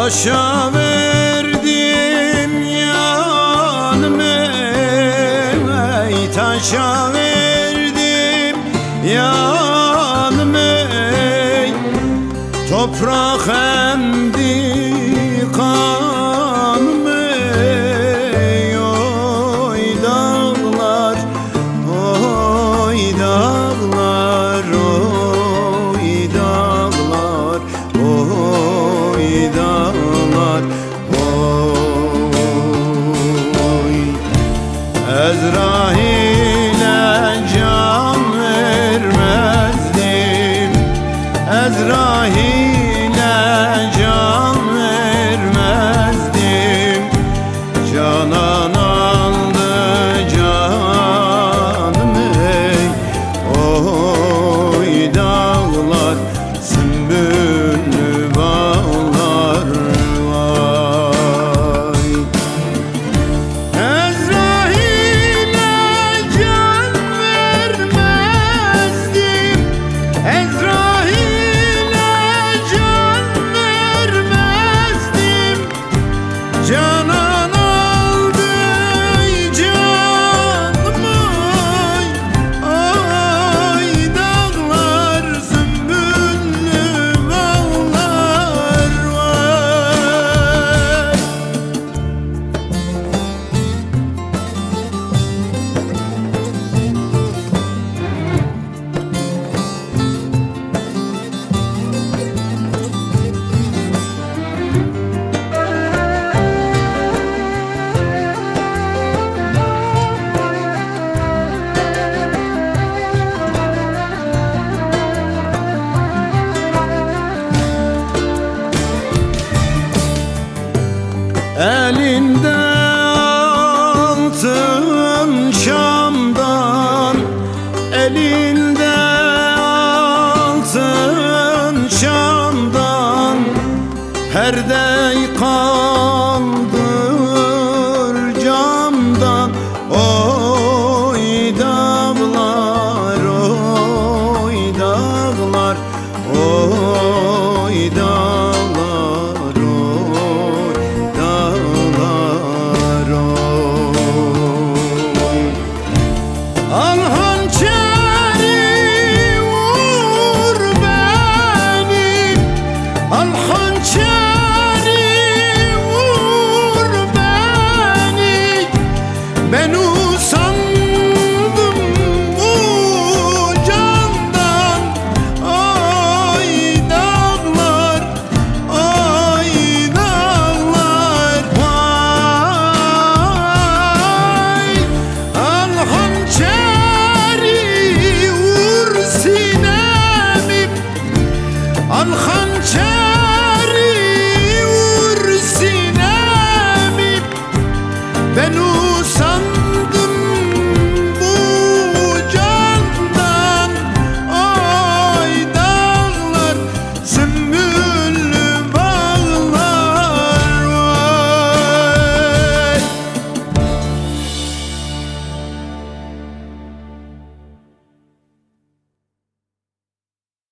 Taşa verdim yanımı, ey taşa verdim yanımı, toprak emdi kanımı, oy dağlar, oy dağlar, oy dağlar, oy dağlar, oy. Ezrail'e can vermezdim, Ezrail'e can vermezdim. Canan aldı canımı, oy dağlar, sümbüllü bağlar vay. Ezrail'e can vermezdim, Ezrail'e can vermezdim. Canan aldı canımı, oy dağlar, sümbüllü bağlar vay. Elinde altın şamdan, elinde altın şamdan, perde kaldır camdan, oy dağlar, oy dağlar, oy dağlar, oy dağlar, oy. Al